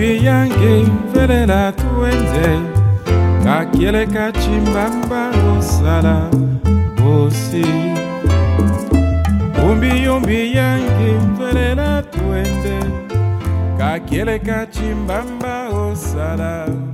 yumbi yange velela tuenze kakiele kachimbamba osala bosi. Yumbi yange velela tuenze kakiele kachimbamba osala